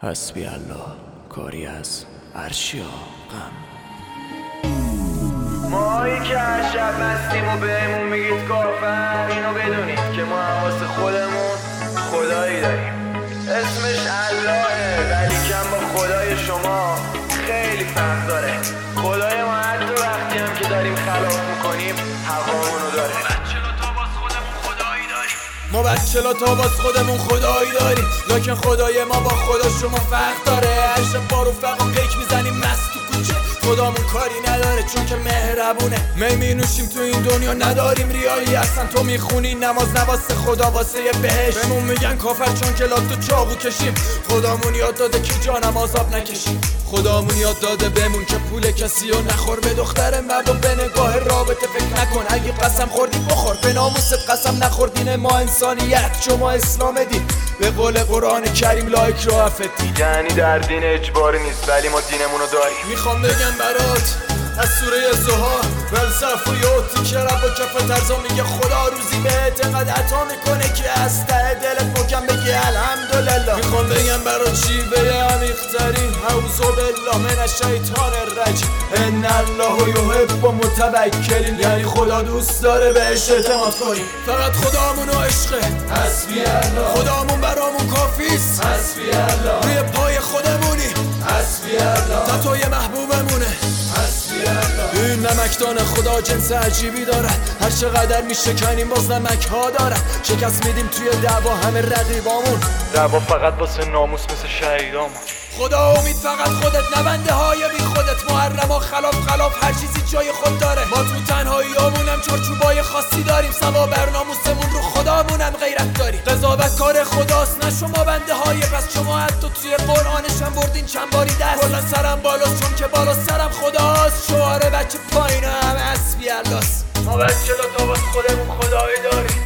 حسبی الله کاری از عرشی غم. ماهایی که هر شب مستیم و بهمون میگید کافر، اینو بدونید که ما حواس خودمون خدایی داریم اسمش اللهه، ولی کم با خدای شما خیلی فرق داره. خدای ما حتی وقتی هم که داریم خلاف میکنیم حقامونو داره. ما بچه‌لا تا باز خودمون خدایی داریم، لکن خدای ما با خدا شما فرق داره. هر شب با رفقا پیک میزنیم مست تو کوچه، خدامون کاری نداره چون که مهربونه. می نوشیم تو این دنیا نداریم ریایی، اصلا تو میخونی نماز نواسه خدا واسه بهش. بهمون میگن کافر چون که لاتو چاقو کشیم، خدامون یاد داده که جانم عذاب نکشیم. خدامون یاد داده بهمون که پول کسی رو نخور، به دختر مردم به نگاه رابطه فکر نکن. اگه قسم خوردی بخور، به ناموست قسم نخوردین. ما انسانیت شما اسلام دین، به قول قرآن کریم لایک رو افتی. یعنی در دین اجباری نیست ولی ما دینمونو داریم. میخوام بگم برات از سوره زها ولسف و یوتی که رب و کف ترزا میگه خدا روزی بهت انقدر عطا میکنه که از ته دلت محکم بگی الحمدلله. میخوام بگم برات شیوه عمیق‌ترین اعوذ بالله من الشیطان الرجیم ان الله یحب المتوکلین، یعنی خدا دوست داره بهش اعتماد کنیم. فقط خدامون و عشقه، حسبی الله. خدامون برامون کافیست، حسبی الله. روی پای خودمونی، حسبی الله. تتوی محبوبمونه، حسبی الله. این نمکدان خدا جنس عجیبی دارد، هر چقدر میشکنیم باز نمک ها دارد. شکست میدیم توی دعوا همه رقیبامون، دعوا فقط واسه ناموس مثل شهیدامون. خدا امید فقط خودت، نبنده های بی خودت. محرما خلاف هر چیزی جای خود داره. ما تو تنهاییامونم چارچوبای خاصی داریم، سوا بر ناموسمون رو خدامونم غیرت داریم. قضاوت کار خداست نه شما بنده های پس. شما حتی توی قرآنش هم بردین چند باری دست. کلا سرم بالاست چون که بالا سرم خداست. شعار بچه پایین هم حسبی الله است. ما بچه‌لا تا باز خودمون خدایی داریم،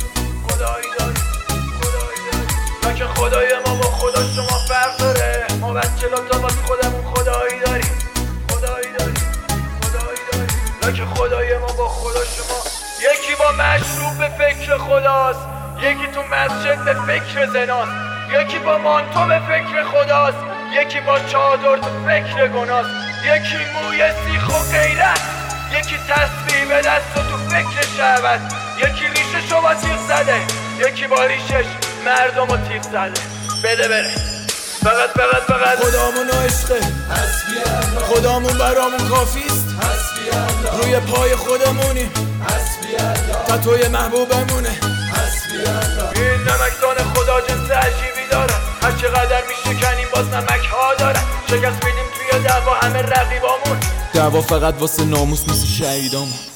لکن خدای ما با خدا شما فرق داره. ما بچه‌لا تا باز خودمون خدایی داریم، لکن خدای ما با خدا شما. یکی با مشروب به فکر خداست، یکی تو مسجد به فکر زناست، یکی با مانتو به فکر خداست، یکی با چادر تو فکر گناست، یکی موی سیخ و غیرت، یکی تسبیح به دست و تو فکر شهوت، یکی ریششو با تیغ زده، یکی با ریشش مردم و تیغ زده. بده بره فقط خدامون و عشقه، حسبی الله. خدامون برامون کافیست، حسبی الله. روی پای خودمونی، حسبی الله. تتوی محبوبمونه، حسبی الله. این نمکدان خدا جنس عجیبی داره، هر چقدر میشکنیم باز نمک ها داره. شکست میدیم توی دعوا همه رقیبامون، دعوا فقط واسه ناموس مثل شهیدامون.